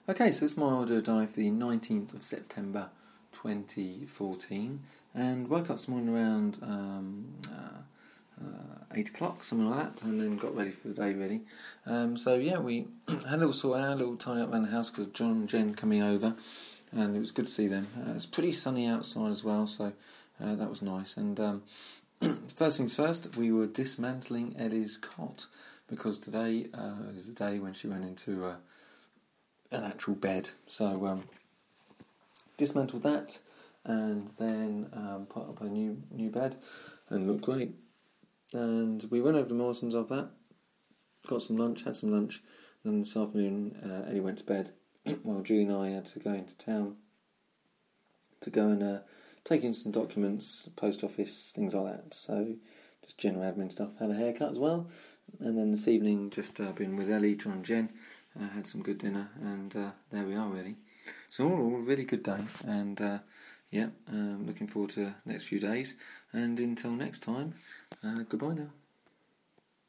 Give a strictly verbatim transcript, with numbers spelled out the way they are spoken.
Okay, so this is my audio diary for the nineteenth of September twenty fourteen, and woke up this morning around um, uh, uh, eight o'clock, something like that, and then got ready for the day really. Um, so yeah, we had a little sort out, a little tidy up around the house because John and Jen coming over, and it was good to see them. Uh, it's pretty sunny outside as well, so uh, that was nice. And um, first things first, we were dismantling Ellie's cot because today uh, was the day when she went into uh, an actual bed. So um, dismantled that, and then um, put up a new new bed, and looked great. And we went over to Morrison's after that, got some lunch, had some lunch. Then this afternoon, uh, Ellie went to bed, while Julie and I had to go into town to go and uh, take in some documents, post office, things like that. So just general admin stuff. Had a haircut as well, and then this evening just uh, been with Ellie, John and Jen. Uh, had some good dinner, and uh, there we are really. So all in all, really good day, and uh, yeah, um, looking forward to the next few days. And until next time, uh, goodbye now.